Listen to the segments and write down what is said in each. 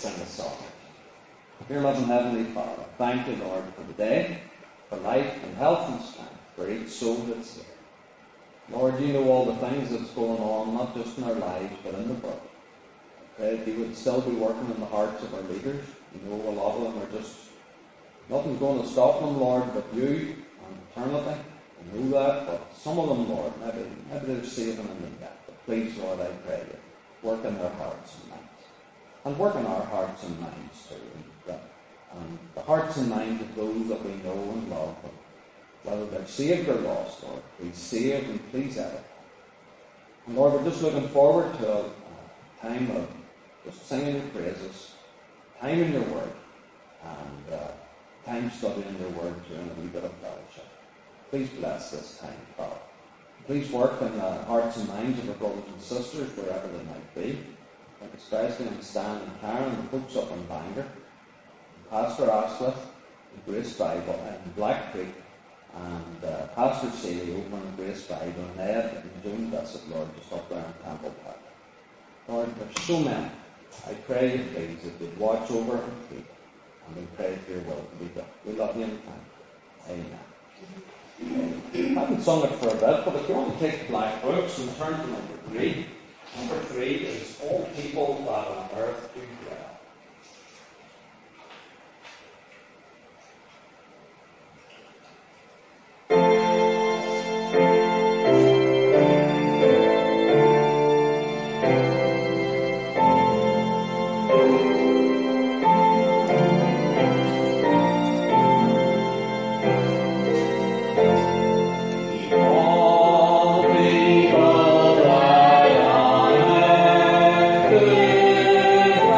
sing a song. Dear loving Heavenly Father, thank you, Lord, for the day, for life and health and strength, for each soul that's here. Lord, you know all the things that's going on, not just in our lives, but in the world. I pray that you would still be working in the hearts of our leaders. You know a lot of them are just, nothing's going to stop them, Lord, but you and eternity. I know that, but some of them, Lord, maybe they're saving in that. But please, Lord, I pray you work in their hearts and minds. And work in our hearts and minds too. And the hearts and minds of those that we know and love, whether they're saved or lost, Lord, please save and please edify. And Lord, we're just looking forward to a time of just singing your praises, time in your word, and time studying your word during a wee bit of fellowship. Please bless this time, Father. Please work in the hearts and minds of our brothers and sisters, wherever they might be. Like especially in Stan and Karen, the folks up in Bangor, Pastor Asquith, in Grace Bible, in Black Creek, and Pastor Seeley over in Grace Bible, and Ed and Joan Bissett, Lord, just up there in Temple Park. Lord, there's so many. I pray you, please, that you'd watch over and keep, and we pray for your will to be done. We love you and thank you. Amen. I haven't sung it for a bit, but if you want to take the black books and turn to number 3. Number 3 is all people that on earth do dwell. All people that on earth do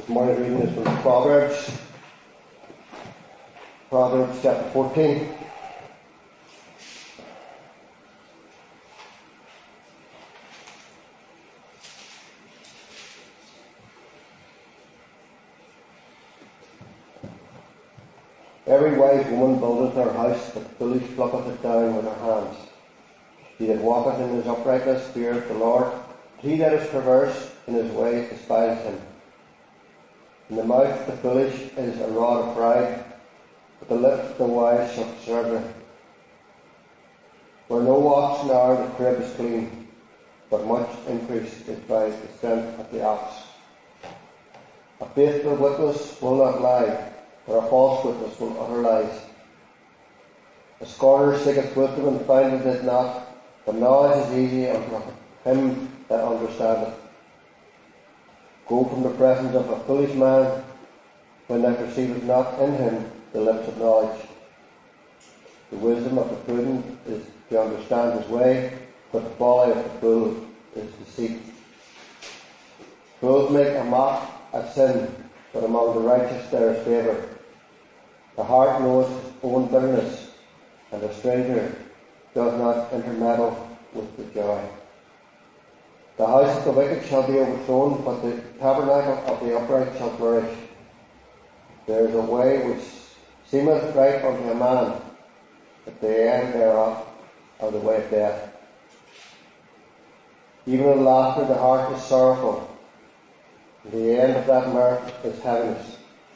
Morning reading is from Proverbs chapter 14. Every wise woman buildeth her house, but foolish plucketh it down with her hands. He that walketh in his uprightness feareth the Lord, but he that is perverse in his ways despiseth him. In the mouth of the foolish is a rod of pride, but the lips of the wise shall preserve them. Where no oxen are, the crib is clean, but much increase is by the strength of the ox. A faithful witness will not lie, but a false witness will utter lies. A scorner seeketh wisdom and findeth it not, but knowledge is easy unto him that understandeth. Go from the presence of a foolish man, when thou perceivest not in him the lips of knowledge. The wisdom of the prudent is to understand his way, but the folly of the fool is deceit. Fools make a mock at sin, but among the righteous there is favour. The heart knoweth his own bitterness, and a stranger does not intermeddle with the joy. The house of the wicked shall be overthrown, but the tabernacle of the upright shall flourish. There is a way which seemeth right unto a man, but the end thereof are the way of death. Even in laughter the heart is sorrowful, and the end of that mirth is heaviness.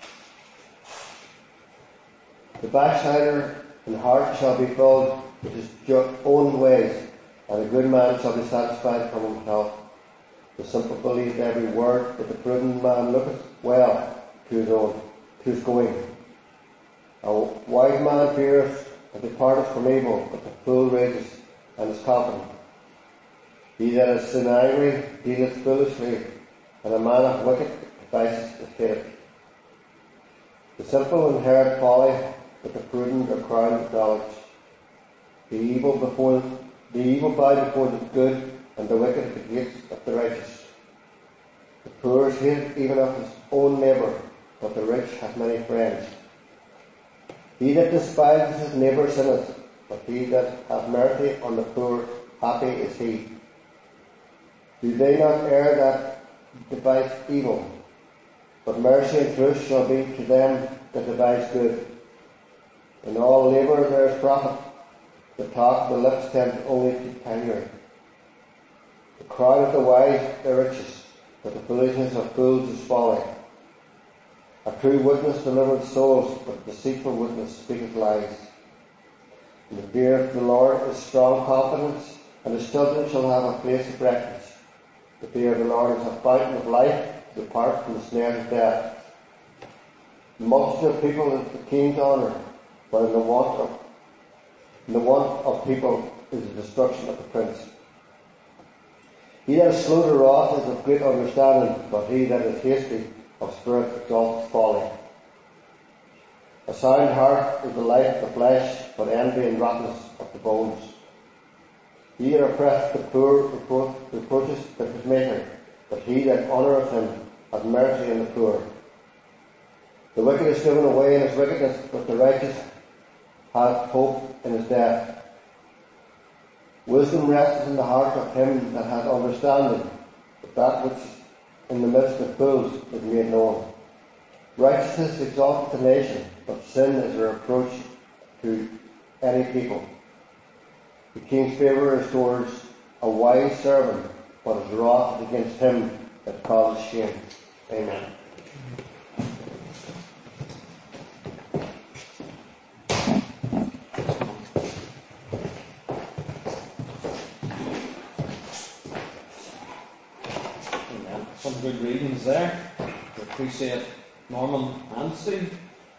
The backslider in heart shall be filled with his own ways, and a good man shall be satisfied from himself. The simple believe every word, but the prudent man looketh well to his going. A wise man feareth and departeth from evil, but the fool rages and is confident. He that is sin angry dealeth foolishly, and a man of wicked devices is hated. The simple inherit folly, but the prudent are crowned with knowledge. The evil bow before the good, and the wicked at the gates of the righteous. The poor is hated even of his own neighbour, but the rich hath many friends. He that despises his neighbour sinneth, but he that hath mercy on the poor, happy is he. Do they not err that devise evil? But mercy and truth shall be to them that devise good. In all labour there is profit. The talk of the lips tends only to penury. The crown of the wise are riches, but the foolishness of fools is folly. A true witness delivereth souls, but a deceitful witness speaketh lies. In the fear of the Lord is strong confidence, and his children shall have a place of refuge. The fear of the Lord is a fountain of life, to depart from the snares of death. The multitude of people is the king's honour, but in the want of people is the destruction of the prince. He that is slow to wrath is of great understanding, but he that is hasty of spirit exalteth folly. A sound heart is the life of the flesh, but envy and rottenness of the bones. He that oppresseth the poor reproacheth his maker, but he that honoureth him hath mercy on the poor. The wicked is driven away in his wickedness, but the righteous hath hope in his death. Wisdom resteth in the heart of him that hath understanding, but that which in the midst of fools is made known. Righteousness exalteth the nation, but sin is a reproach to any people. The king's favour restores a wise servant, but his wrath is against him that causes shame. Amen. Some good readings there. We appreciate Norman and Steve.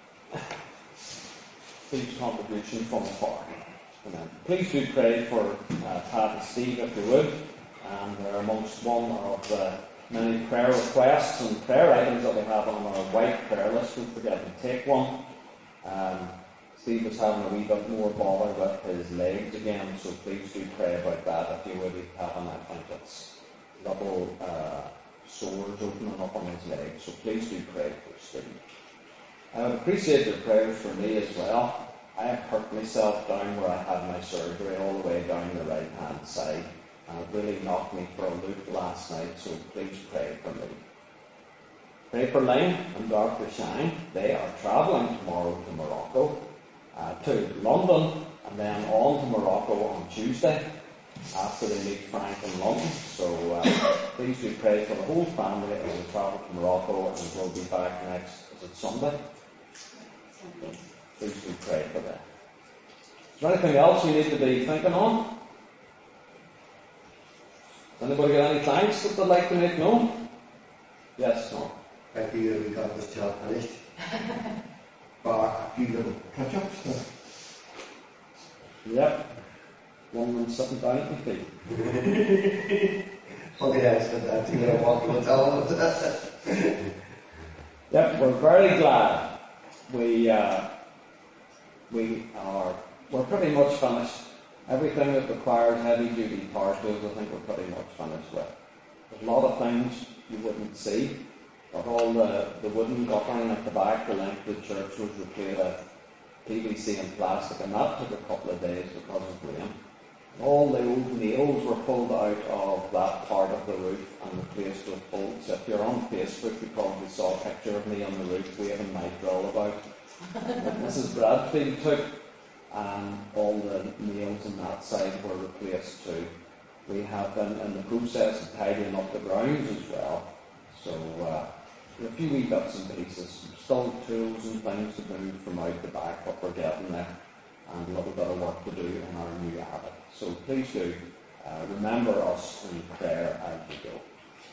Steve's contribution from afar. Amen. Please do pray for Pat and Steve if you would. And they're amongst one of the many prayer requests and prayer items that we have on our white prayer list. Don't forget to take one. Steve was having a wee bit more bother with his legs again, so please do pray about that if you would have an I think it's double sores opening up on his leg. great. So please do pray for Steve. I would appreciate your prayers for me as well. I have hurt myself down where I had my surgery, all the way down the right hand side, and it really knocked me for a loop last night, so please pray for me. Pray for Lynn and Dr. Shine. They are travelling tomorrow to Morocco, to London, and then on to Morocco on Tuesday after they meet Frank in London. So please do pray for the whole family as we travel to Morocco, and we'll be back next, is it Sunday? Please do pray for that. Is there anything else we need to be thinking on? Has anybody got any thanks that they'd like to make known? Yes, no. Thank you, we got this job finished. Bar a few little touch-ups. Yep. One man sitting down at the feet. Okay, I said that to get a walk on the telephone. Yep, we're very glad. We're pretty much finished. Everything that requires heavy duty power tools, I think we're pretty much finished with. There's a lot of things you wouldn't see, but all the wooden guttering at the back, the length of the church was replaced with PVC and plastic, and that took a couple of days because of rain. All the old nails were pulled out of that part of the roof and replaced with bolts. If you're on Facebook, you probably saw a picture of me on the roof waving my drill about. Mrs. Bradfield took, and all the nails on that side were replaced too. We have been in the process of tidying up the grounds as well. So a few wee bits and pieces, still tools and things to move from out the back, but we're getting there, and a little bit of work to do in our new attic. So please do remember us in prayer as we go.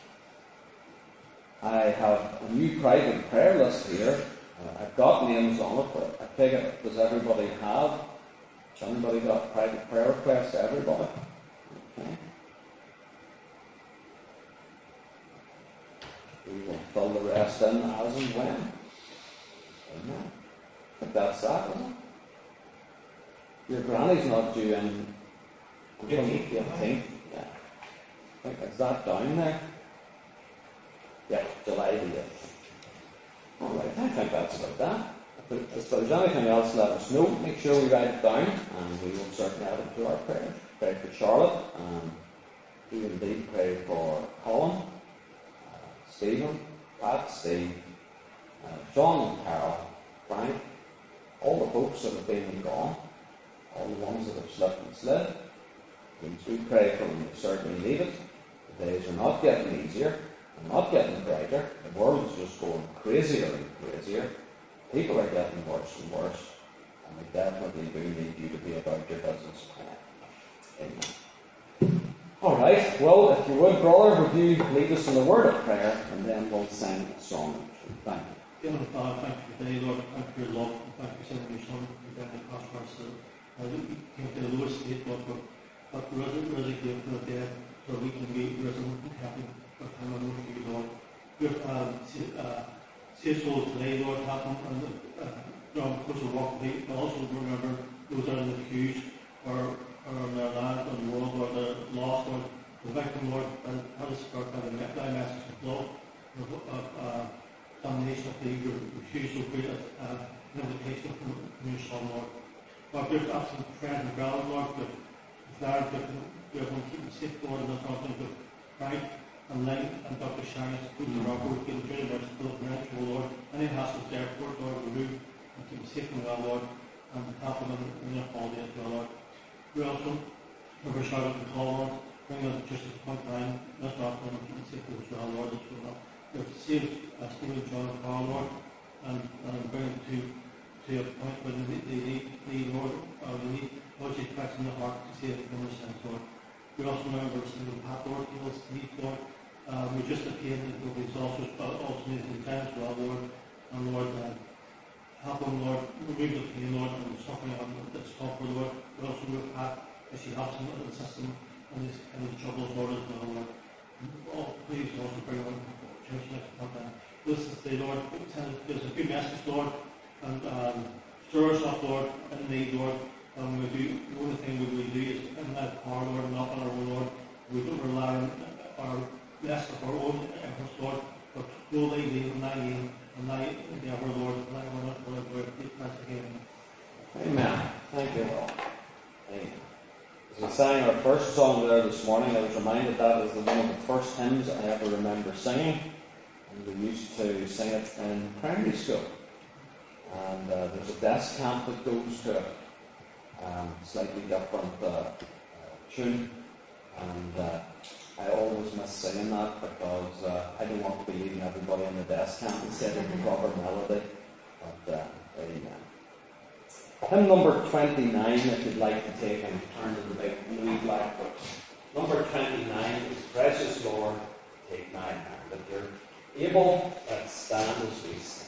I have a new private prayer list here. I've got names on it, but I take it, does everybody have? Has anybody got private prayer requests? Everybody? Okay. We will fill the rest in as and when. Amen. I think that's that, isn't it? Your granny's not due in 15th. Yeah. I think, is that down there? Yeah, July the 8th. Alright, I think that's about that. If there's anything else, let us know. Make sure we write it down, and we will certainly add it to our prayers. Pray for Charlotte, and we indeed pray for Colin, Stephen, Pat, Steve, John and Carol, Frank, all the folks that have been and gone, all the ones that have slipped and slid. Please we pray for them. They certainly need it. The days are not getting easier. They're not getting brighter. The world is just going crazier and crazier. People are getting worse and worse. And we definitely do need you to be about your business. Amen. All right. Well, if you would, brother, would you lead us in the word of prayer, and then we'll sing a song. Thank you. Heavenly Father, thank you for today, Lord. Thank you for your love. And thank you for sending your Son to die on the cross for us. We came to the lowest state, Lord, but risen again from the dead, so we can be risen and happy with him and with you, Lord. Save souls today, Lord, help them and draw them closer to walk with you, but also remember those that are in the queues or in their land or the world, or the lost, Lord. Protect them, Lord, and help us by thy message of love, of domination of the refusal of great an invitation from your Son, Lord. Lord, we have absent friends and brothers, Lord, but if there are different, we have one keep them safe, Lord, and that's not something with Frank and Lynn and Dr. Shine, who to Morocco, we can train about still financial, Lord. Any hassles there, Lord, remove and keep them safe and well, Lord, and help them in their holiday as well, Lord. We also remember Charlotte and Paul, Lord, bring them just at the point in time, let's not them and keep them safe as well, Lord, as well. We have to save Stephen, John, and Paul, Lord, and bring them to a point where they need, Lord, or they need Lord Jesus Christ in the heart to save them from their sins, Lord. We also remember Stephen Pat, Lord, he was to meet, Lord. We just appeal that will be exhausted, but also need to time as well, Lord. And Lord, help them, Lord, remove the pain, Lord, and the suffering that's called for, Lord. We also remove Pat as she helps him in the system and his troubles, Lord, as well, Lord. Oh, please also bring them to church next month. Listen today, Lord, there's a good message, Lord, and stir us up, Lord, in need, Lord. And the only thing we will do is in that power, Lord, not on our own, Lord. We don't rely on our less of our own efforts, Lord, but will they be when I gain, and I, the ever Lord, and I will not will ever pass again. Amen. Thank you, Lord. Amen. As we sang our first song there this morning, I was reminded that was one of the first hymns I ever remember singing. And we used to sing it in primary school. And there's a desk camp that goes to it. Slightly different tune. And I always miss singing that because I don't want to be leading everybody in the desk camp instead of the proper melody. But amen. Hymn number 29, if you'd like to take and turn to the big blue black book. Number 29 is Precious Lord, Take My Hand. If you're able, let's stand as we sing.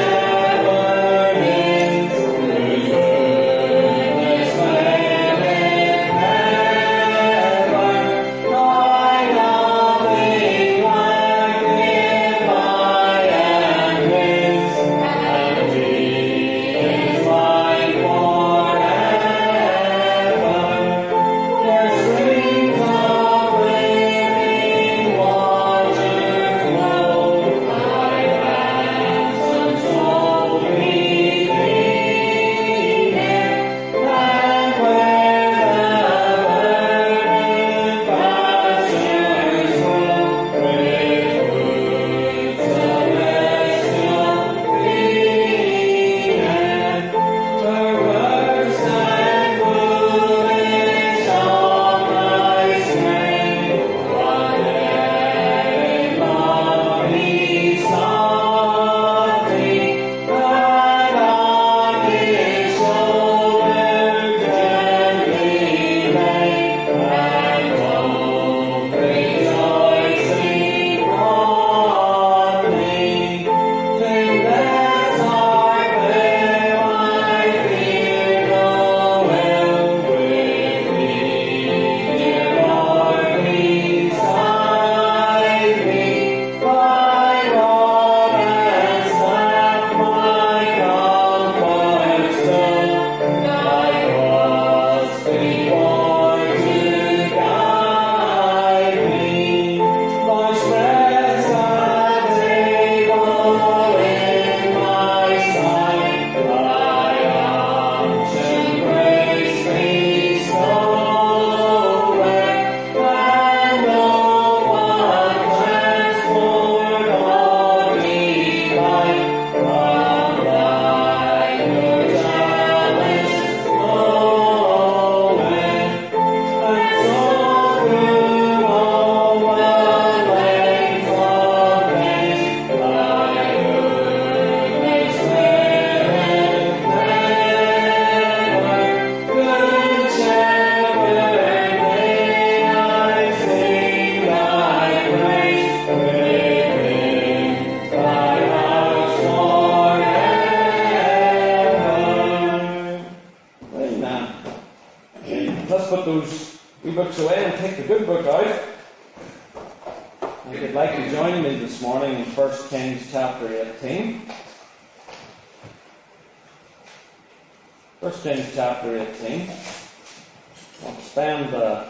Amen. those wee books away and take the good book out. If you'd like to join me this morning in 1 Kings chapter 18. 1 Kings chapter 18. I'll spend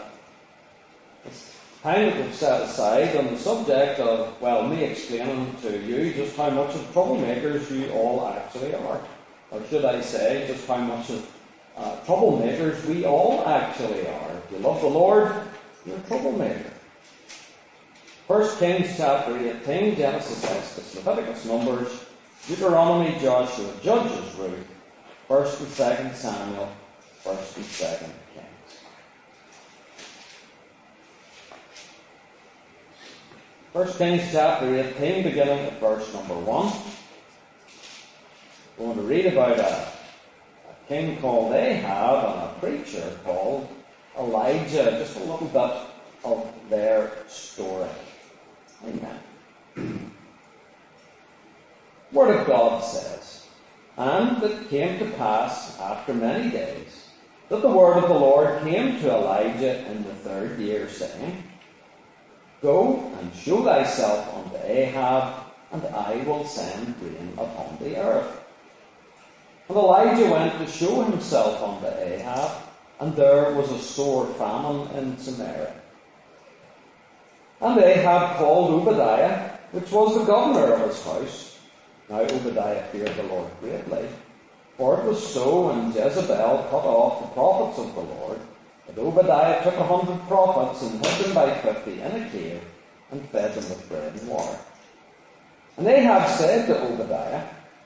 time that we've set aside on the subject of, well, me explaining to you just how much of troublemakers you all actually are. Or should I say, just how much of troublemakers we all actually are. If you love the Lord, you're a troublemaker. 1 Kings chapter 18, Genesis, Exodus, Leviticus, Numbers, Deuteronomy, Joshua, Judges, Ruth, 1st and 2nd Samuel, 1st and 2nd Kings. 1 Kings chapter 18, beginning at verse number 1. We're going to read about a king called Ahab and a preacher called Elijah. Just a little bit of their story. Amen. Word of God says, "And it came to pass after many days that the word of the Lord came to Elijah in the 3rd year, saying, Go and show thyself unto Ahab, and I will send rain upon the earth. And Elijah went to show himself unto Ahab, and there was a sore famine in Samaria. And Ahab called Obadiah, which was the governor of his house. Now Obadiah feared the Lord greatly, for it was so when Jezebel cut off the prophets of the Lord, that Obadiah took 100 prophets and hid them by 50 in a cave, and fed them with bread and water. And Ahab said to Obadiah,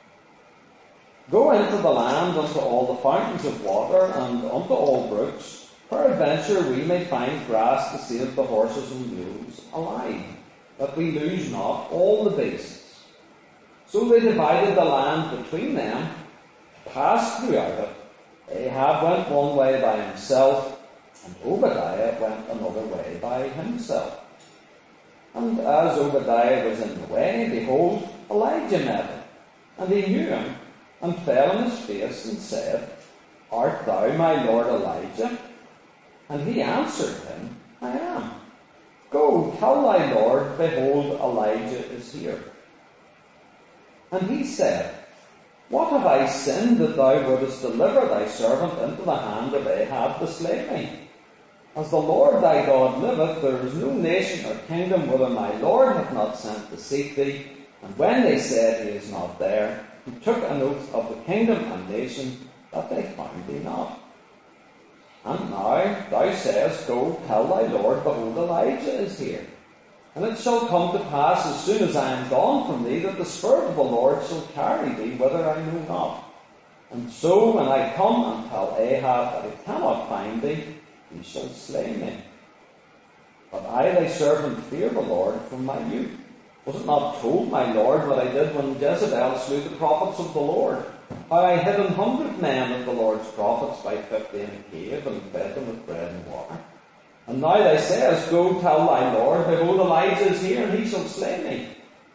Go into the land unto all the fountains of water, and unto all brooks, peradventure we may find grass to save the horses and mules alive, that we lose not all the beasts. So they divided the land between them, passed throughout it. Ahab went one way by himself, and Obadiah went another way by himself. And as Obadiah was in the way, behold, Elijah met him, and he knew him, and fell on his face, and said, Art thou my lord Elijah? And he answered him, I am. Go, tell thy lord, behold, Elijah is here. And he said, What have I sinned that thou wouldest deliver thy servant into the hand of Ahab to slay me? As the Lord thy God liveth, there is no nation or kingdom whither my Lord hath not sent to seek thee. And when they said he is not there, he took an oath of the kingdom and nation that they found thee not. And now thou sayest, Go, tell thy Lord, behold, Elijah is here. And it shall come to pass, as soon as I am gone from thee, that the Spirit of the Lord shall carry thee whither I know not. And so when I come and tell Ahab that I cannot find thee, he shall slay me. But I, thy servant, fear the Lord from my youth. Was it not told, my Lord, what I did when Jezebel slew the prophets of the Lord? How I hid 100 men of the Lord's prophets by 50 in a cave, and fed them with bread and water? And now thou sayest, Go, tell thy Lord, behold, Elijah is here, and he shall slay me.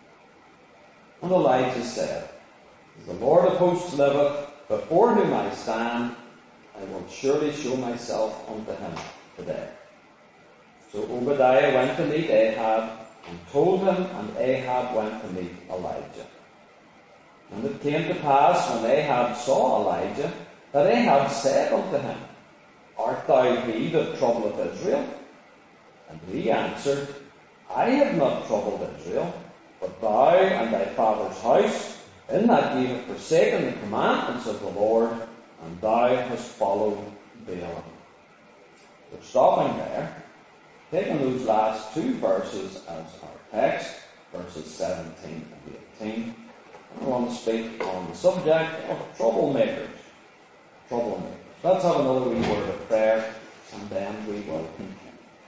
And Elijah said, As the Lord of hosts liveth, before whom I stand, I will surely show myself unto him today. So Obadiah went to meet Ahab, and told him, and Ahab went to meet Elijah. And it came to pass, when Ahab saw Elijah, that Ahab said unto him, Art thou he that troubleth Israel? And he answered, I have not troubled Israel, but thou and thy father's house, in that ye have forsaken the commandments of the Lord, and thou hast followed Baalim. We're stopping there, taking those last two verses as our text, verses 17 and 18. I want to speak on the subject of troublemakers. Troublemakers. Let's have another wee word of prayer, and then we will continue.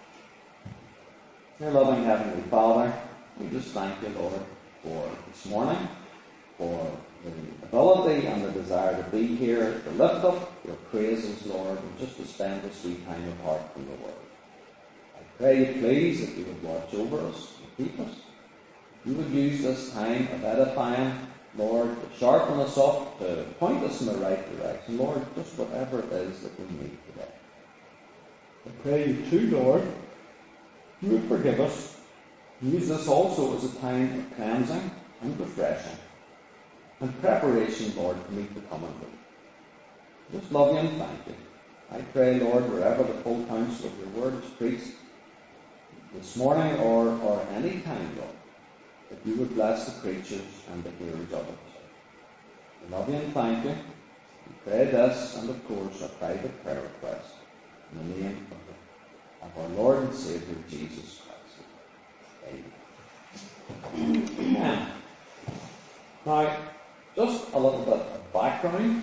Dear loving Heavenly Father, we just thank you, Lord, for this morning, for the ability and the desire to be here, to lift up your praises, Lord, and just to spend this wee time apart from the Word. I pray you, please, that you would watch over us and keep us. You would use this time of edifying, Lord, to sharpen us up, to point us in the right direction. Lord, just whatever it is that we need today. I pray you too, Lord, you would forgive us. Use this also as a time of cleansing and refreshing and preparation, Lord, to meet the coming week. Just love you and thank you. I pray, Lord, wherever the full counsel of your word is preached, this morning or any time, Lord, that you would bless the preachers and the hearers of it. We love you and thank you. We pray this, and of course, a private prayer request in the name of our Lord and Saviour, Jesus Christ. Amen. Amen. Now, just a little bit of background.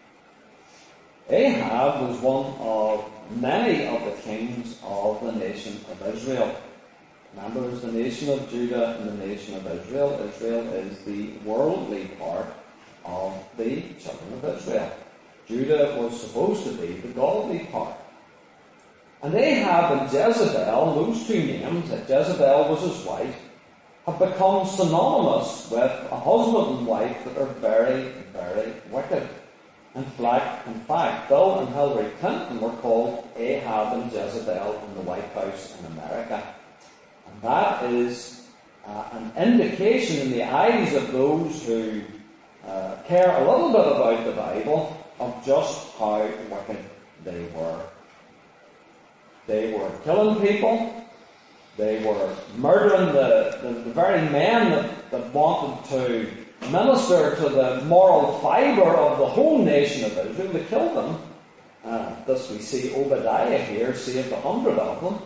Ahab was one of many of the kings of the nation of Israel. Remember, there's the nation of Judah and the nation of Israel. Israel is the worldly part of the children of Israel. Judah was supposed to be the godly part. And Ahab and Jezebel, those two names, that Jezebel was his wife, have become synonymous with a husband and wife that are very, very wicked. In fact, Bill and Hillary Clinton were called Ahab and Jezebel in the White House in America. And that is an indication in the eyes of those who care a little bit about the Bible of just how wicked they were. They were killing people. They were murdering the very men that wanted to minister to the moral fibre of the whole nation of Israel. They killed them. Thus we see Obadiah here saved 100 of them.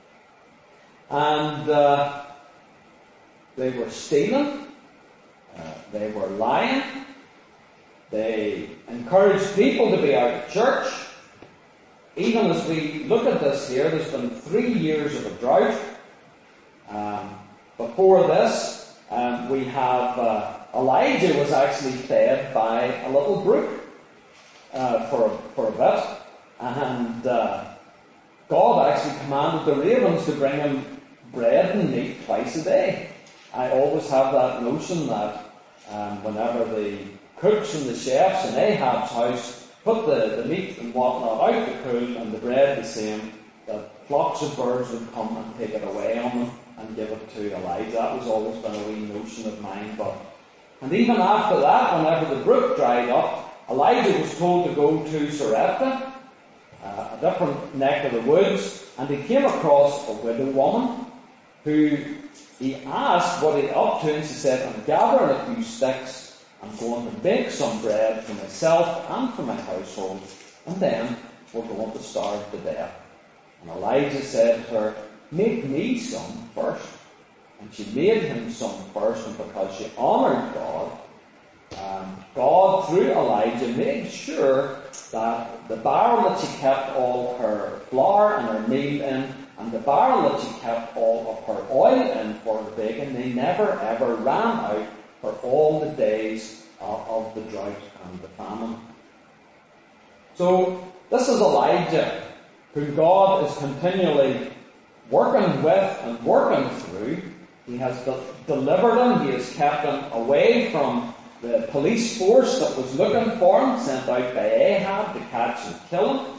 And they were stealing. They were lying. They encouraged people to be out of church. Even as we look at this here, there's been 3 years of a drought. Before this, we have Elijah was actually fed by a little brook for a bit. And God actually commanded the ravens to bring him bread and meat twice a day. I always have that notion that whenever the cooks and the chefs in Ahab's house put the meat and whatnot out to cool and the bread the same, that flocks of birds would come and take it away on them and give it to Elijah. That was always been a wee notion of mine. And even after that, whenever the brook dried up, Elijah was told to go to Sarepta, a different neck of the woods, and he came across a widow woman who he asked what he'd up to, and she said, "I'm gathering a few sticks, I'm going to bake some bread for myself and for my household, and then we're going to starve to death." And Elijah said to her, "Make me some first." And she made him some first, and because she honoured God, God, through Elijah, made sure that the barrel that she kept all her flour and her meal in, and the barrel that she kept all of her oil in for her baking, they never ever ran out for all the days of the drought and the famine. So, this is Elijah, who God is continually working with and working through. He has delivered him. He has kept him away from the police force that was looking for him, sent out by Ahab to catch and kill him.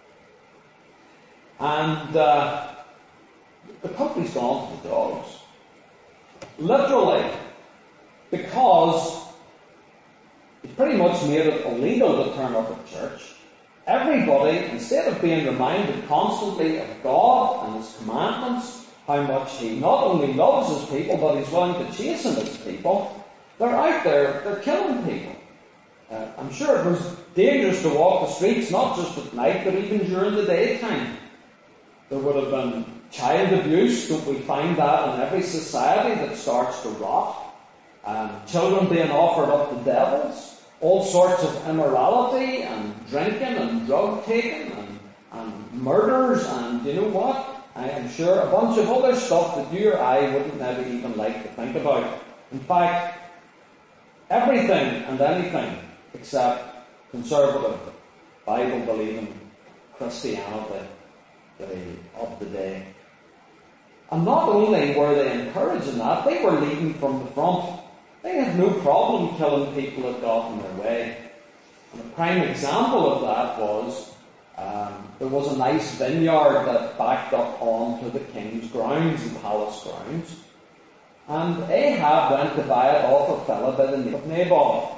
And the country's gone to the dogs. Literally. Because he pretty much made it illegal to turn up at church. Everybody, instead of being reminded constantly of God and His commandments, how much He not only loves His people, but He's willing to chasten His people, they're out there, they're killing people. I'm sure it was dangerous to walk the streets, not just at night, but even during the daytime. There would have been child abuse. Don't we find that in every society that starts to rot? Children being offered up to devils. All sorts of immorality and drinking and drug taking and murders and you know what? I am sure a bunch of other stuff that you or I wouldn't maybe even like to think about. In fact, everything and anything except conservative, Bible-believing Christianity of the day. And not only were they encouraging that, they were leading from the front. They had no problem killing people that got in their way. And a prime example of that was there was a nice vineyard that backed up onto the king's grounds, the palace grounds. And Ahab went to buy it off a fellow by the name of Naboth.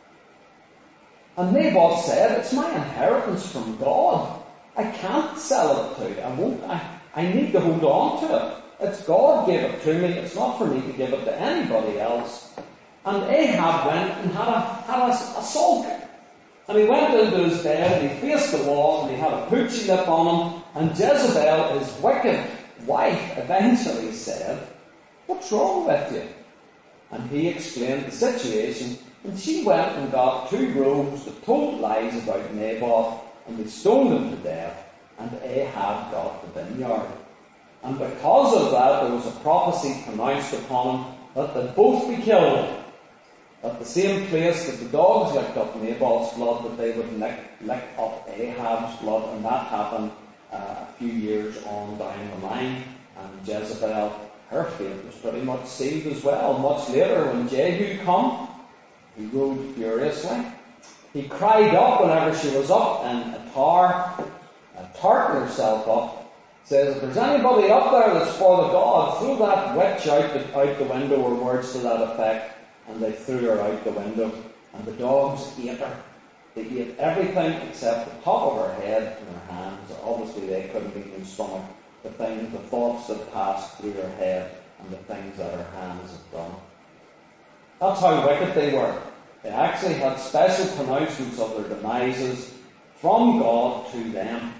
And Naboth said, "It's my inheritance from God. I can't sell it to you. I need to hold on to it. It's God gave it to me. It's not for me to give it to anybody else." And Ahab went and had a sulk. And he went into his bed and he faced the wall and he had a poochy lip on him. And Jezebel, his wicked wife, eventually said, "What's wrong with you?" And he explained the situation. And she went and got 2 rogues that told lies about Naboth, and they stoned him to death. And Ahab got the vineyard. And because of that, there was a prophecy pronounced upon him that they'd both be killed. At the same place that the dogs licked up Naboth's blood, that they would lick up Ahab's blood. And that happened a few years on down the line. And Jezebel, her fate was pretty much sealed as well. Much later, when Jehu came, he rode furiously. He cried up whenever she was up in a tower, tarting herself up. Says, "If there's anybody up there that's for the God, throw that witch out the window," or words to that effect. And they threw her out the window. And the dogs ate her. They ate everything except the top of her head and her hands. Obviously they couldn't even stomach the thoughts that passed through her head and the things that her hands had done. That's how wicked they were. They actually had special pronouncements of their demises from God to them.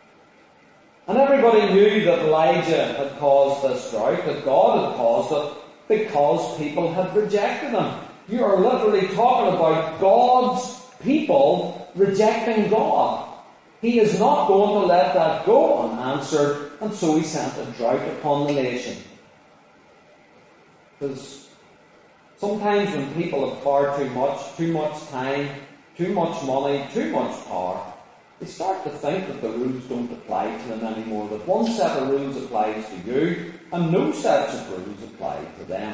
And everybody knew that Elijah had caused this drought, that God had caused it, because people had rejected him. You are literally talking about God's people rejecting God. He is not going to let that go unanswered, and so he sent a drought upon the nation. Because sometimes when people have far too much time, too much money, too much power, they start to think that the rules don't apply to them anymore, that one set of rules applies to you, and no sets of rules apply to them.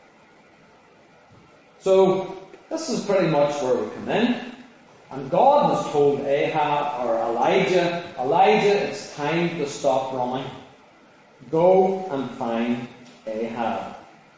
So, this is pretty much where we come in. And God has told Ahab, or Elijah, it's time to stop running. Go and find Ahab.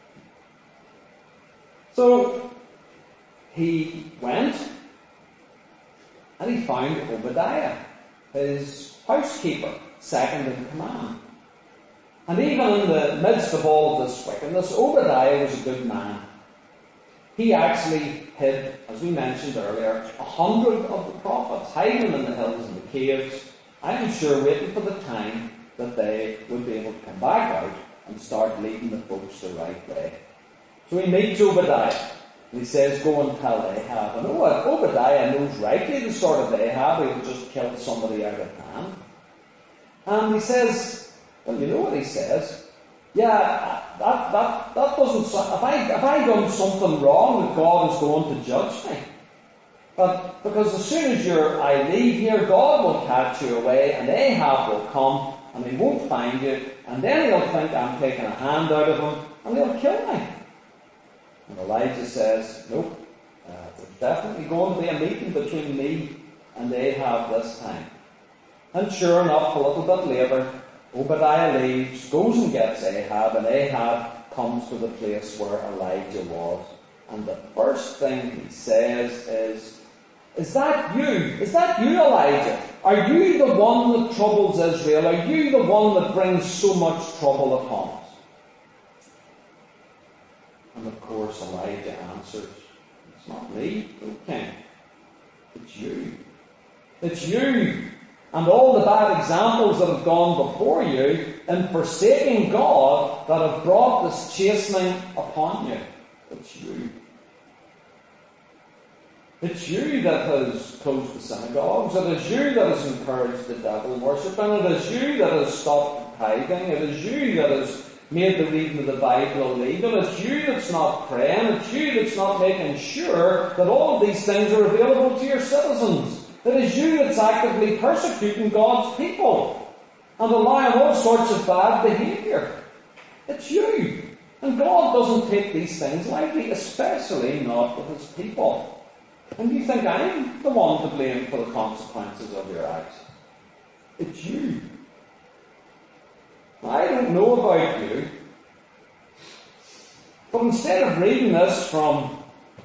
So, he went, and he found Obadiah, his housekeeper, second in command. And even in the midst of all of this wickedness, Obadiah was a good man. He actually hid, as we mentioned earlier, 100 of the prophets, hiding in the hills and the caves, I am sure waiting for the time that they would be able to come back out and start leading the folks the right way. So he meets Obadiah. And he says, "Go and tell Ahab." And Obadiah knows rightly the sort of Ahab who would just kill somebody out of hand. And he says, well, you know what he says? "Yeah, that doesn't. If I done something wrong, that God is going to judge me. But because as soon as I leave here, God will catch you away, and Ahab will come, and he won't find you, and then he'll think I'm taking a hand out of him, and he'll kill me." And Elijah says, "Nope, there's definitely going to be a meeting between me and Ahab this time." And sure enough, a little bit later, Obadiah leaves, goes and gets Ahab, and Ahab comes to the place where Elijah was. And the first thing he says is that you? Is that you, Elijah? Are you the one that troubles Israel? Are you the one that brings so much trouble upon us? And of course Elijah answers, "It's not me, O king. It's you. It's you. And all the bad examples that have gone before you in forsaking God that have brought this chastening upon you. It's you. It's you that has closed the synagogues. It is you that has encouraged the devil worship. And it is you that has stopped tithing. It is you that has made the reading of the Bible illegal. It's you that's not praying. It's you that's not making sure that all of these things are available to your citizens. It is you that's actively persecuting God's people and allowing all sorts of bad behaviour. It's you. And God doesn't take these things lightly, especially not with his people. And you think I'm the one to blame for the consequences of your acts. It's you. I don't know about you, but instead of reading this from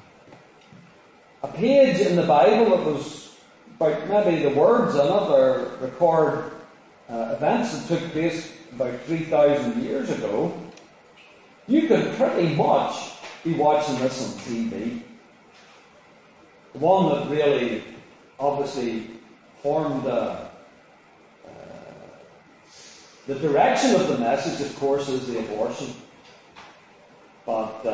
a page in the Bible that was about maybe the words in it or record events that took place about 3,000 years ago, you could pretty much be watching this on TV. The one that really obviously formed the direction of the message, of course, is the abortion. But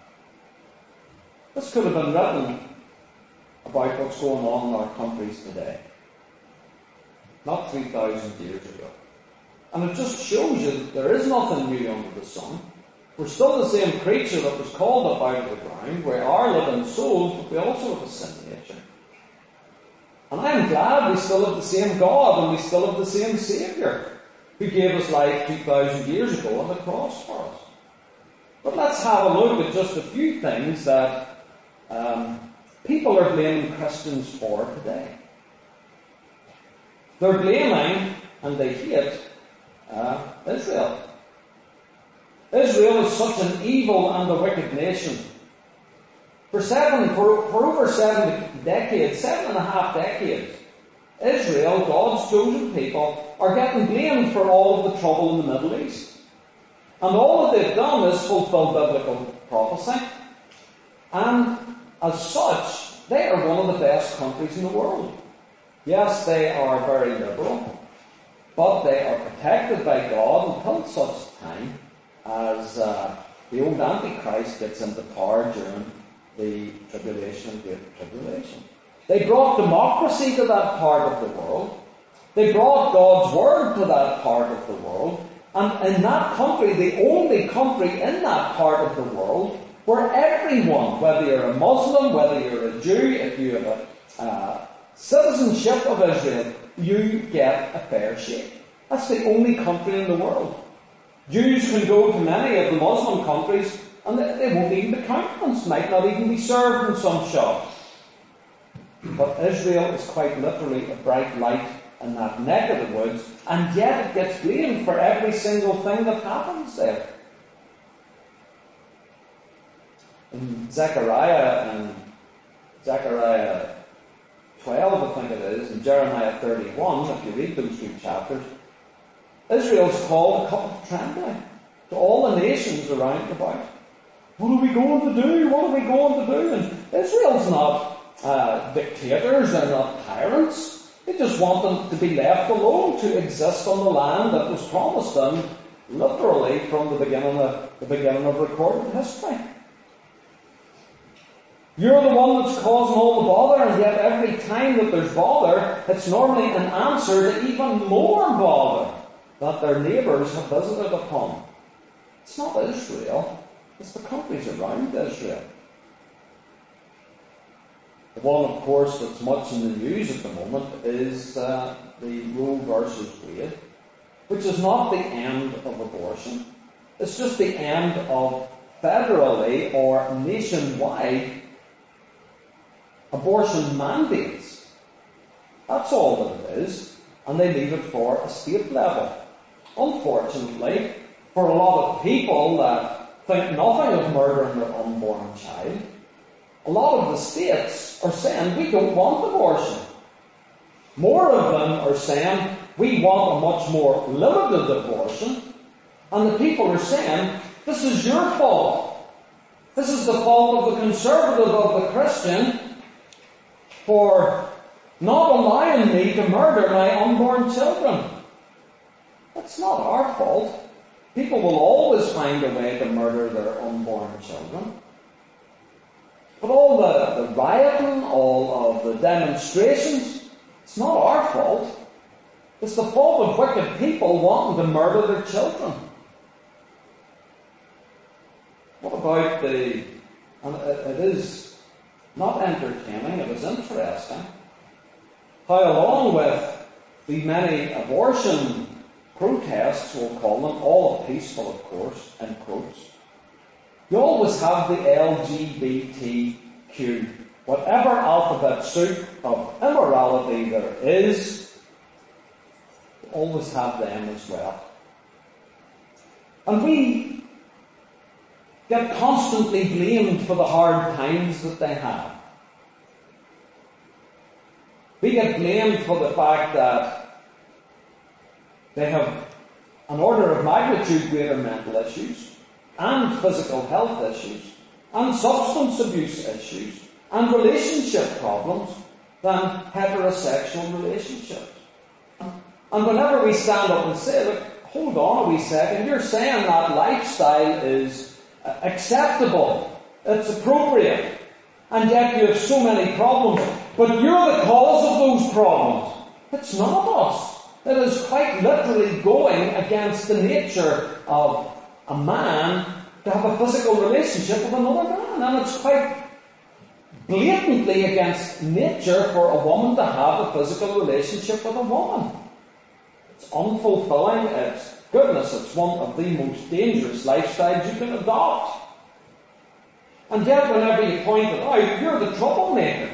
this could have been written about what's going on in our countries today. Not 3,000 years ago. And it just shows you that there is nothing new under the sun. We're still the same creature that was called up out of the ground. We are living souls, but we also have a sin nature. And I'm glad we still have the same God and we still have the same Saviour who gave us life 2,000 years ago on the cross for us. But let's have a look at just a few things that people are blaming Christians for today. They're blaming and they hate Israel. Israel is such an evil and a wicked nation. For over 7 decades, 7.5 decades, Israel, God's chosen people, are getting blamed for all of the trouble in the Middle East. And all that they've done is fulfill biblical prophecy. And as such, they are one of the best countries in the world. Yes, they are very liberal, but they are protected by God until such time as the old Antichrist gets into power during the tribulation and great tribulation. They brought democracy to that part of the world. They brought God's word to that part of the world. And in that country, the only country in that part of the world, where everyone, whether you're a Muslim, whether you're a Jew, if you have a citizenship of Israel, you get a fair shake. That's the only country in the world. Jews can go to many of the Muslim countries and they won't even be countenanced, might not even be served in some shops. But Israel is quite literally a bright light in that neck of the woods, and yet it gets blamed for every single thing that happens there. In Zechariah 12, I think it is, and Jeremiah 31, if you read those two chapters, Israel's called a cup of trembling to all the nations around about. What are we going to do? What are we going to do? And Israel's not dictators, they're not tyrants. They just want them to be left alone to exist on the land that was promised them literally from the beginning of recorded history. You're the one that's causing all the bother, and yet every time that there's bother, it's normally an answer to even more bother that their neighbours have visited upon. It's not Israel, it's the countries around Israel. The one, of course, that's much in the news at the moment is the Roe versus Wade, which is not the end of abortion. It's just the end of federally or nationwide abortion mandates. That's all that it is. And they leave it for a state level. Unfortunately, for a lot of people that think nothing of murdering their unborn child, a lot of the states are saying, we don't want abortion. More of them are saying, we want a much more limited abortion. And the people are saying, this is your fault. This is the fault of the conservative, of the Christian, for not allowing me to murder my unborn children. That's not our fault. People will always find a way to murder their unborn children. But all the rioting, all of the demonstrations, it's not our fault. It's the fault of wicked people wanting to murder their children. What about and it is not entertaining, it is interesting, how along with the many abortion protests, we'll call them, all peaceful of course, in quotes, you always have the LGBTQ. Whatever alphabet soup of immorality there is, always have them as well. And we get constantly blamed for the hard times that they have. We get blamed for the fact that they have an order of magnitude greater mental issues, and physical health issues, and substance abuse issues, and relationship problems than heterosexual relationships. And whenever we stand up and say, look, hold on a wee second, you're saying that lifestyle is acceptable, it's appropriate, and yet you have so many problems, but you're the cause of those problems. It's not us. It is quite literally going against the nature of a man to have a physical relationship with another man, and it's quite blatantly against nature for a woman to have a physical relationship with a woman. It's unfulfilling, it's one of the most dangerous lifestyles you can adopt. And yet whenever you point it out, you're the troublemaker.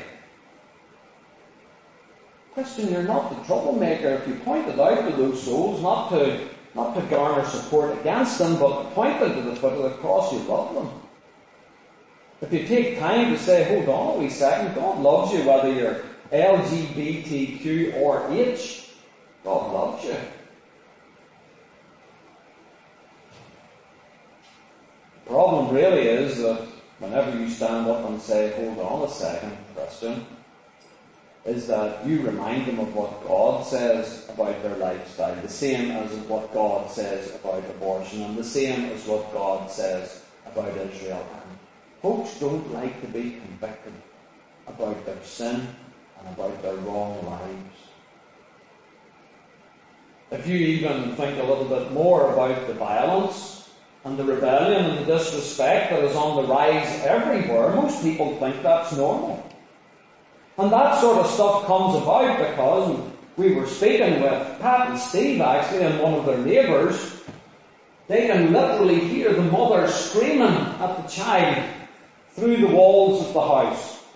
Christian, you're not the troublemaker if you point it out to those souls, not to garner support against them, but to point them to the foot of the cross. You love them. If you take time to say, hold on a wee second, God loves you whether you're LGBTQ or H. God loves you. The problem really is that whenever you stand up and say, hold on a second, Christian, is that you remind them of what God says about their lifestyle, the same as what God says about abortion, and the same as what God says about Israel. And folks don't like to be convicted about their sin and about their wrong lives. If you even think a little bit more about the violence and the rebellion and the disrespect that is on the rise everywhere, most people think that's normal. And that sort of stuff comes about because we were speaking with Pat and Steve actually and one of their neighbours. They can literally hear the mother screaming at the child through the walls of the house.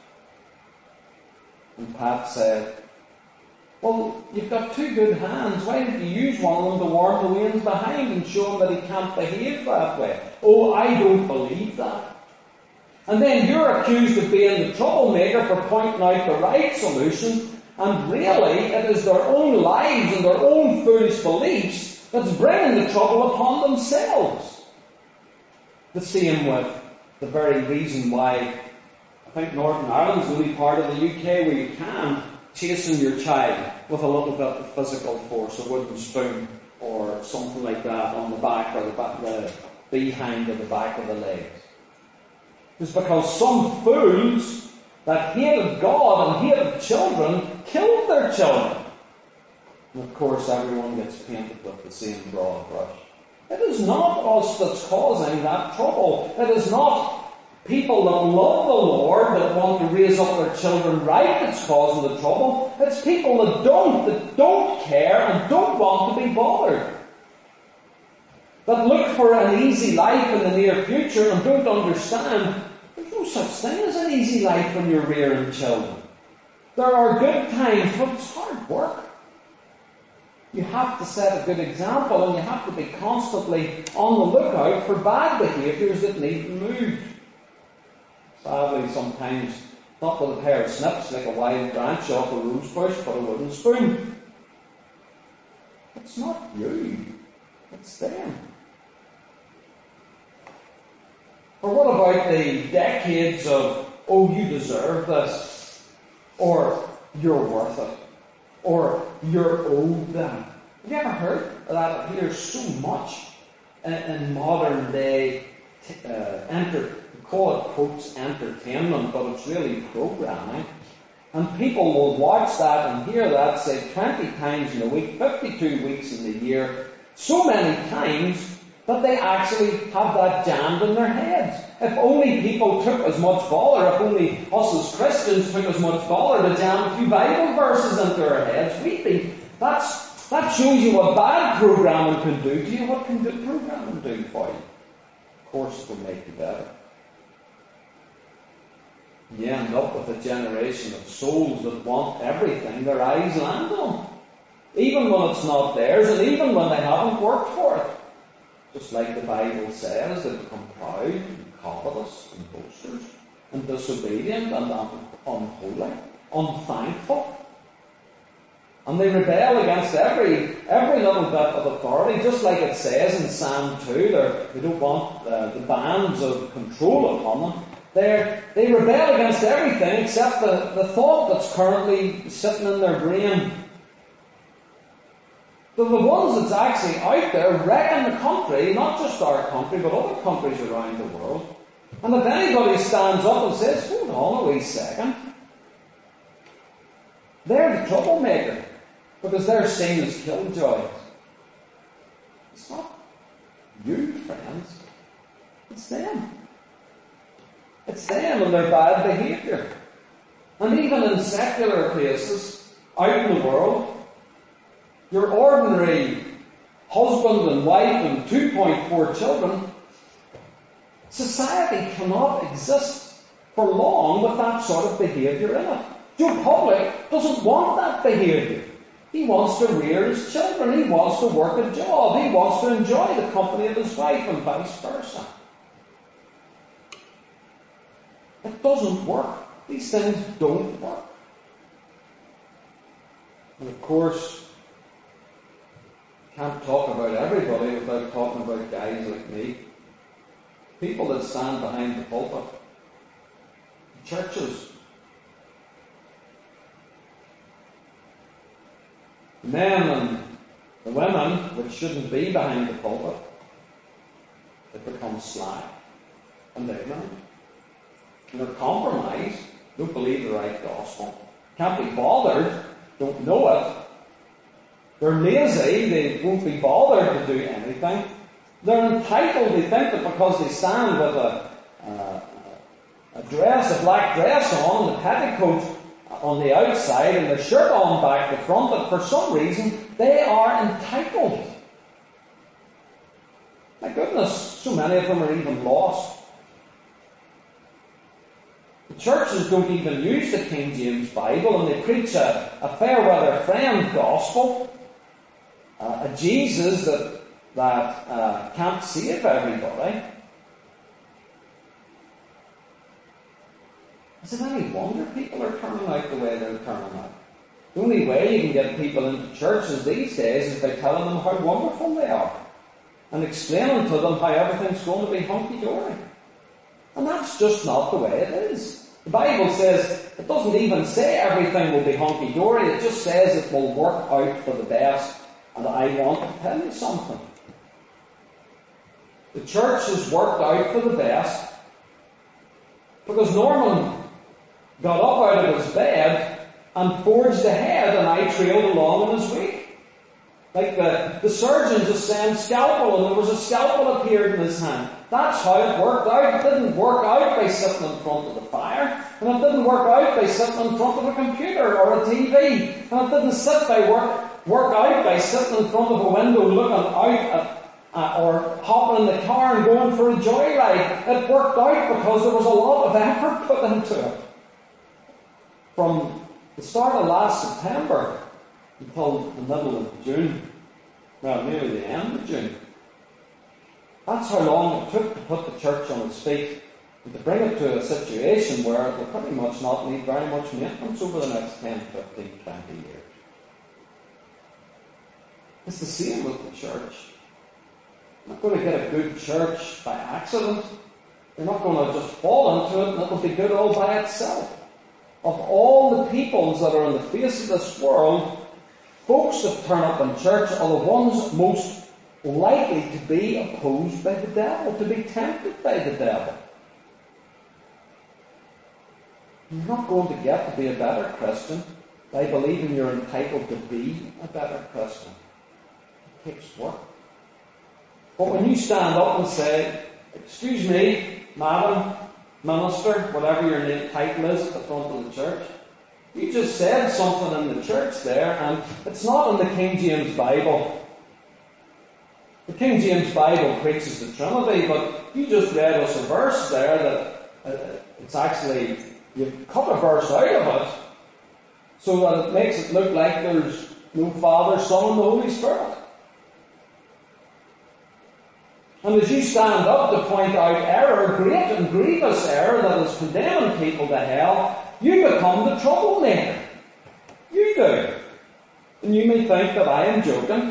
And Pat said, well, you've got two good hands. Why don't you use one of them to warm the wains behind and show him that he can't behave that way? Oh, I don't believe that. And then you're accused of being the troublemaker for pointing out the right solution, and really it is their own lives and their own foolish beliefs that's bringing the trouble upon themselves. The same with the very reason why I think Northern Ireland's the only part of the UK where you can chasing your child with a little bit of physical force, a wooden spoon or something like that on the back or the behind or the back of the legs. It's because some fools that hated God and hated children killed their children. And of course everyone gets painted with the same broad brush. It is not us that's causing that trouble. It is not people that love the Lord that want to raise up their children right that's causing the trouble. It's people that don't care and don't want to be bothered. That look for an easy life in the near future and don't understand there's no such thing as an easy life when you're rearing children. There are good times, but it's hard work. You have to set a good example and you have to be constantly on the lookout for bad behaviours that need removed. Sadly, sometimes, not with a pair of snips like a wild branch off a rose bush, but a wooden spoon. It's not you, it's them. Or what about the decades of, oh, you deserve this, or you're worth it, or you're owed them? Have you ever heard that appears so much in modern day call it quotes entertainment, but it's really programming. And people will watch that and hear that, say 20 times in a week, 52 weeks in the year, so many times that they actually have that jammed in their heads. If only people took as much bother, if only us as Christians took as much bother to jam a few Bible verses into our heads, that shows you what bad programming can do to you. What can good programming do for you? Of course it will make you better. You end up with a generation of souls that want everything their eyes land on. even when it's not theirs, and even when they haven't worked for it. Just like the Bible says, they become proud and covetous and boasters and disobedient and unholy, unthankful. And they rebel against every little bit of authority, just like it says in Psalm 2. They don't want the bands of control upon them. They rebel against everything except the thought that's currently sitting in their brain. The ones that's actually out there wrecking the country, not just our country, but other countries around the world. And if anybody stands up and says, hold on a wee second, they're the troublemaker, because they're seen as killjoys. It's not you, friends. It's them. It's them and their bad behaviour. And even in secular places, out in the world, your ordinary husband and wife and 2.4 children, society cannot exist for long with that sort of behaviour in it. Your public doesn't want that behaviour. He wants to rear his children. He wants to work a job. He wants to enjoy the company of his wife and vice versa. It doesn't work. These things don't work. And of course, can't talk about everybody without talking about guys like me. People that stand behind the pulpit. Churches. The men and the women, which shouldn't be behind the pulpit, they become sly and ignorant. And they're compromised, don't believe the right gospel, can't be bothered, don't know it. They're lazy, they won't be bothered to do anything. They're entitled, they think that because they stand with a black dress on, the petticoat on the outside and the shirt on back the front, that for some reason they are entitled. My goodness, so many of them are even lost. The churches don't even use the King James Bible, and they preach a fair weather friend gospel, a Jesus that can't save everybody. Is it any wonder people are turning out the way they're turning out? The only way you can get people into churches these days is by telling them how wonderful they are and explaining to them how everything's going to be hunky-dory. And that's just not the way it is. The Bible says, it doesn't even say everything will be hunky-dory, it just says it will work out for the best. And I want to tell you something. The church has worked out for the best because Norman got up out of his bed and forged ahead, and I trailed along in his wake. Like the surgeon just saying scalpel, and there was a scalpel appeared in his hand. That's how it worked out. It didn't work out by sitting in front of the fire, and it didn't work out by sitting in front of a computer or a TV, and it didn't work out by sitting in front of a window looking out at or hopping in the car and going for a joyride. It worked out because there was a lot of effort put into it. From the start of last September until the middle of June, well, nearly the end of June. That's how long it took to put the church on its feet and to bring it to a situation where it will pretty much not need very much maintenance over the next 10, 15, 20 years. It's the same with the church. You're not going to get a good church by accident. You're not going to just fall into it and it'll be good all by itself. Of all the peoples that are on the face of this world, folks that turn up in church are the ones most likely to be opposed by the devil, to be tempted by the devil. You're not going to get to be a better Christian by believing you're entitled to be a better Christian. It takes work. But when you stand up and say, excuse me, madam, minister, whatever your name title is at the front of the church, you just said something in the church there, and it's not in the King James Bible. The King James Bible preaches the Trinity, but you just read us a verse there that it's actually, you've cut a verse out of it so that it makes it look like there's no Father, Son, and the Holy Spirit. And as you stand up to point out error, great and grievous error that is condemning people to hell, you become the troublemaker. You do. And you may think that I am joking.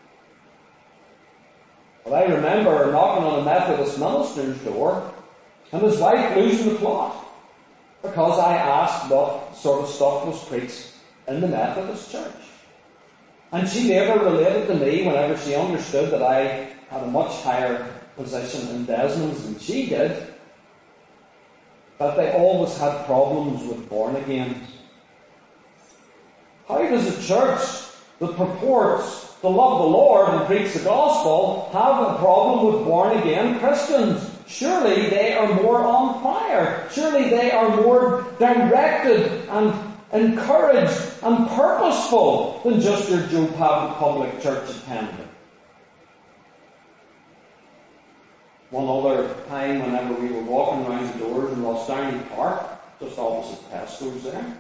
But I remember knocking on a Methodist minister's door and his wife losing the plot because I asked what sort of stuff was preached in the Methodist church. And she never related to me whenever she understood that I had a much higher position in Desmond's than she did, that they always had problems with born again. How does a church that purports to love the Lord and preach the gospel have a problem with born again Christians? Surely they are more on fire. Surely they are more directed and encouraged and purposeful than just your Joe public church attender. One other time, whenever we were walking around the doors in Rossdowney Park, just opposite Tesco's there,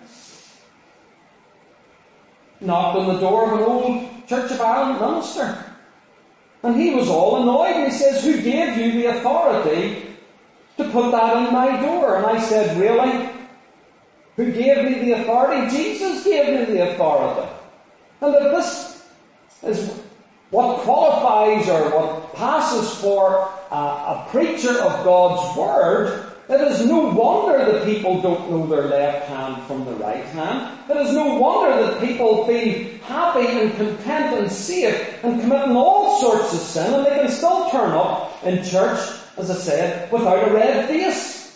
knocked on the door of an old Church of Ireland minister. And he was all annoyed, and he says, "Who gave you the authority to put that on my door?" And I said, "Really? Who gave me the authority? Jesus gave me the authority." And that this is what qualifies or what passes for a preacher of God's Word. It is no wonder that people don't know their left hand from the right hand. It is no wonder that people feel happy and content and safe and committing all sorts of sin, and they can still turn up in church, as I said, without a red face.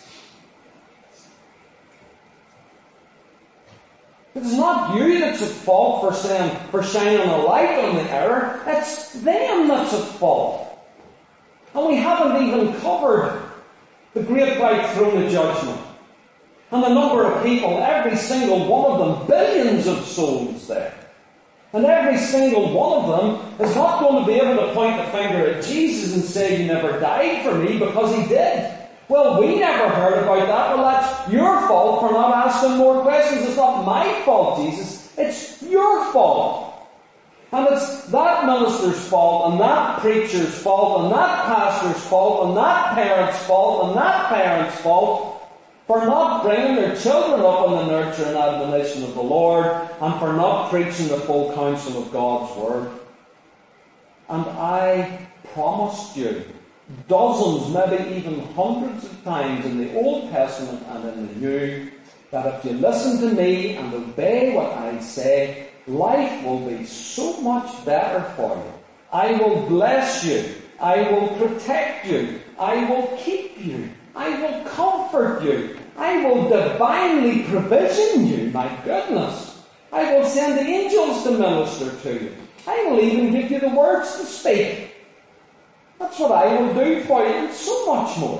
It's not you that's at fault for shining a light on the error. It's them that's at fault. And we haven't even covered the great white throne of judgment. And the number of people, every single one of them, billions of souls there. And every single one of them is not going to be able to point the finger at Jesus and say, "You never died for me," because he did. Well, we never heard about that. Well, that's your fault for not asking more questions. It's not my fault, Jesus. It's your fault. And it's that minister's fault, and that preacher's fault, and that pastor's fault, and that parent's fault, and that parent's fault for not bringing their children up in the nurture and admonition of the Lord, and for not preaching the full counsel of God's Word. And I promised you, dozens, maybe even hundreds of times in the Old Testament and in the New, that if you listen to me and obey what I say, life will be so much better for you. I will bless you. I will protect you. I will keep you. I will comfort you. I will divinely provision you. My goodness. I will send the angels to minister to you. I will even give you the words to speak. That's what I will do for you, and so much more.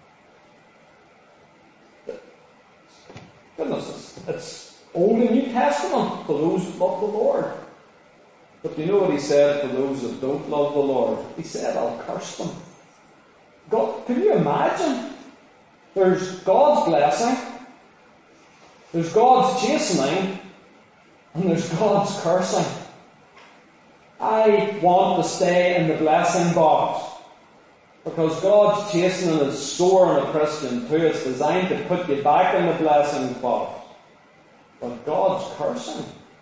Goodness, it's Old and New Testament for those who love the Lord. But you know what he said for those that don't love the Lord? He said, "I'll curse them." God, can you imagine? There's God's blessing, there's God's chastening, and there's God's cursing. I want to stay in the blessing box, because God's chastening is sore on a Christian too. It's designed to put you back in the blessing box. But God's cursing,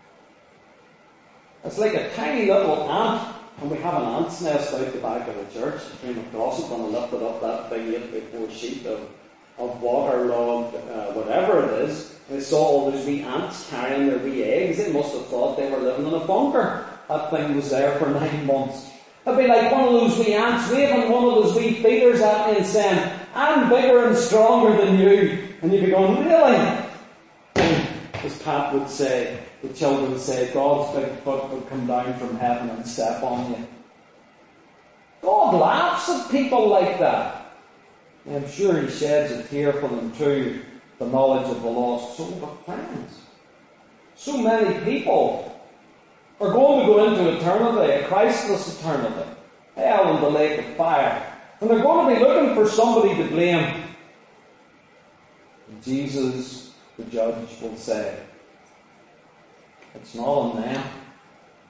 it's like a tiny little ant, and we have an ant's nest out the back of the church. I came across it when I lifted up that big 8x4 sheet of waterlogged, whatever it is. I saw all those wee ants carrying their wee eggs. They must have thought they were living in a bunker. That thing was there for 9 months. It'd be like one of those wee ants waving one of those wee feeders at me and saying, "I'm bigger and stronger than you." And you'd be going, "Really?" As Pat would say, the children would say, God's big foot would come down from heaven and step on you. God laughs at people like that. And I'm sure he sheds a tear for them too, the knowledge of the lost soul. But friends, so many people are going to go into eternity, a Christless eternity, hell and the lake of fire. And they're going to be looking for somebody to blame. And Jesus, the judge, will say, "It's not on them.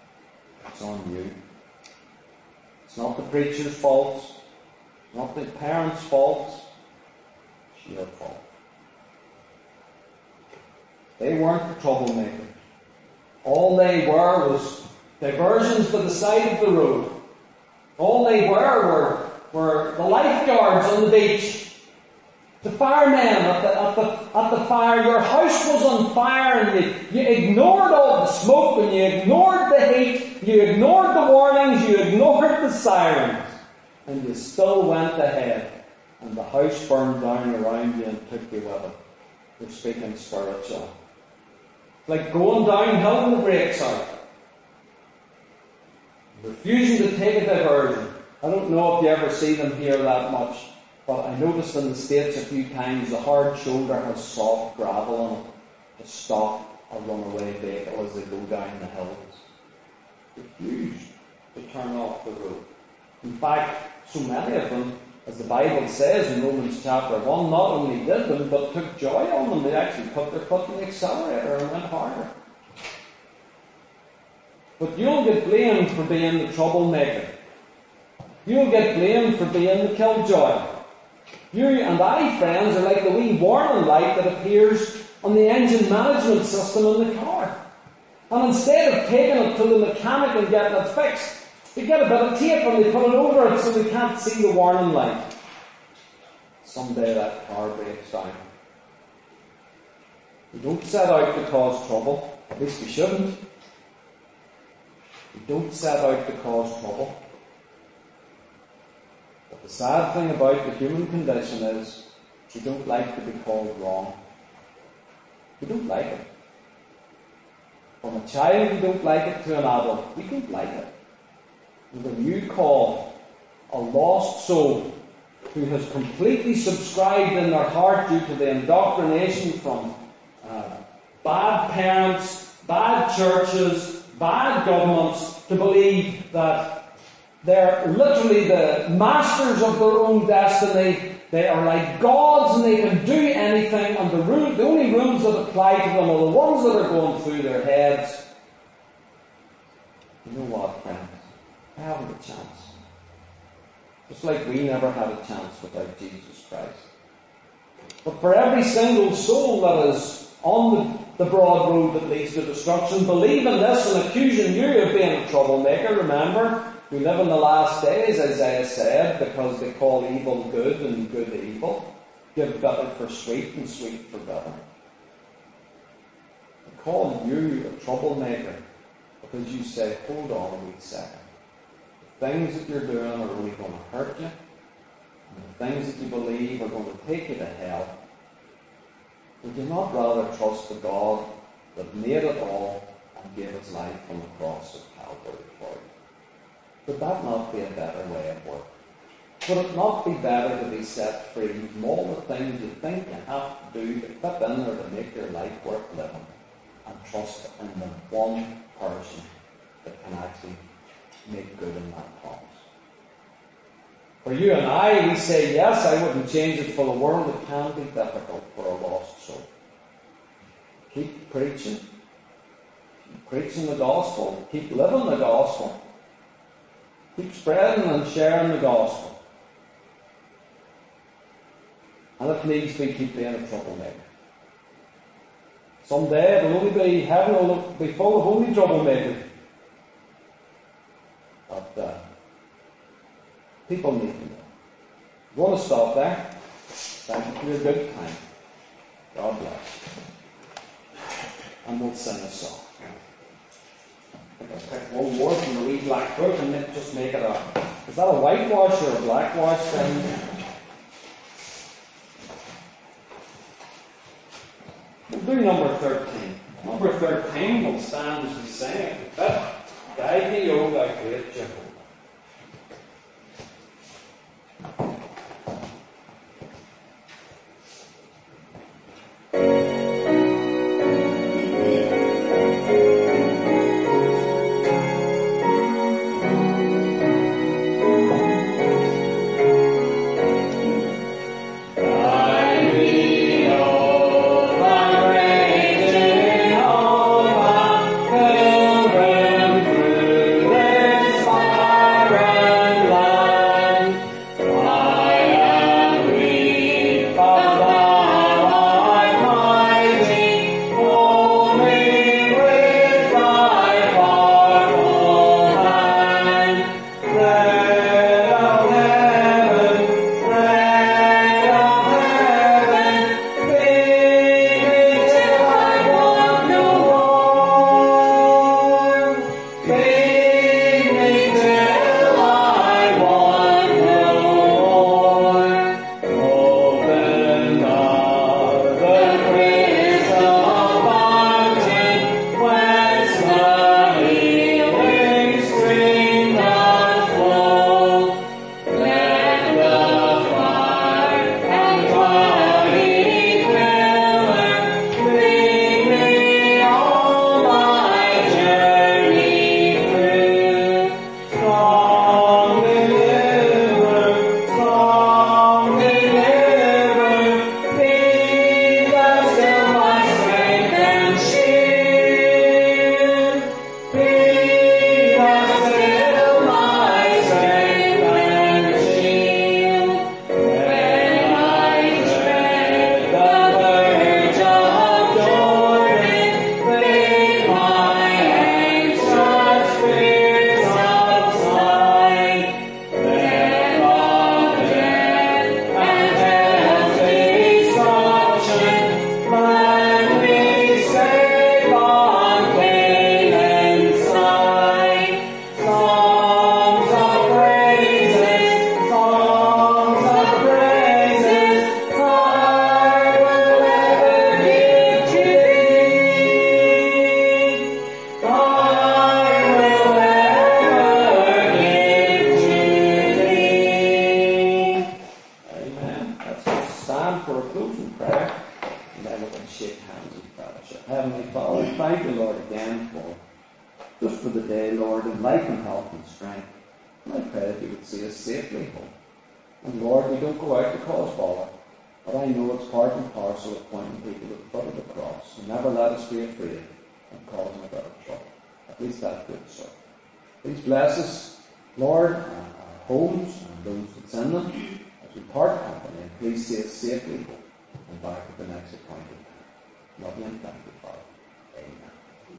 It's on you. It's not the preacher's fault. It's not the parents' fault. It's your fault. They weren't the troublemakers. All they were was diversions to the side of the road. All they were the lifeguards on the beach, the firemen at the fire. Your house was on fire, and you ignored all the smoke, and you ignored the heat, you ignored the warnings, you ignored the sirens, and you still went ahead, and the house burned down around you and took you with it. We're speaking spiritual. Like going downhill when the brakes out. Refusing to take a diversion. I don't know if you ever see them here that much, but I noticed in the States a few times the hard shoulder has soft gravel on it to stop a runaway vehicle as they go down the hills. Refused to turn off the road. In fact, so many of them, as the Bible says in Romans chapter 1, not only did them, but took joy on them. They actually put their foot in the accelerator and went harder. But you'll get blamed for being the troublemaker. You'll get blamed for being the killjoy. You and I, friends, are like the wee warning light that appears on the engine management system in the car. And instead of taking it to the mechanic and getting it fixed, they get a bit of tape and they put it over it so they can't see the warning light. Someday that car breaks down. We don't set out to cause trouble. At least we shouldn't. We don't set out to cause trouble. But the sad thing about the human condition is we don't like to be called wrong. We don't like it. From a child, we don't like it, to an adult, we don't like it. And when you call a lost soul who has completely subscribed in their heart due to the indoctrination from bad parents, bad churches, bad governments, to believe that they're literally the masters of their own destiny, they are like gods and they can do anything, and the only rules that apply to them are the ones that are going through their heads. You know what, friends? I haven't a chance. Just like we never had a chance without Jesus Christ. But for every single soul that is on the broad road that leads to destruction, believing this and accusing you of being a troublemaker, remember, we live in the last days, Isaiah said, because they call evil good and good evil. Give bitter for sweet and sweet for bitter. They call you a troublemaker because you say, hold on a wee second. The things that you're doing are only going to hurt you, and the things that you believe are going to take you to hell. Would you not rather trust the God that made it all and gave his life on the cross of Calvary for you? Would that not be a better way of work? Would it not be better to be set free from all the things you think you have to do to fit in or to make your life worth living, and trust in the one person that can actually make good in that promise? For you and I, we say, yes, I wouldn't change it for the world. It can be difficult for a lost soul. Keep preaching. Keep preaching the gospel. Keep living the gospel. Keep spreading and sharing the gospel. And if needs be, keep being a troublemaker. Someday it'll only be, heaven will be full of only troublemakers. But people need to know. I want to stop there. Thank you for your good time. God bless. And we'll sing a song. I'll pick one more from the wee black book and just make it a... Is that a whitewash or a blackwash thing? We'll do number 13. Number 13 will stand as we sing it. Guide me, O thou great Jehovah. Pilgrim through the close for the day, Lord, in life and health and strength. And I pray that you would see us safely home. And Lord, we don't go out to cause bother, but I know it's part and parcel of pointing people to the foot of the cross. And never let us be afraid of causing a bit of trouble. At least that's good, sir. Please bless us, Lord, and our homes and those that's in them as we part company. And please see us safely home and back at the next appointed time. Love you and thank you, Father. Amen.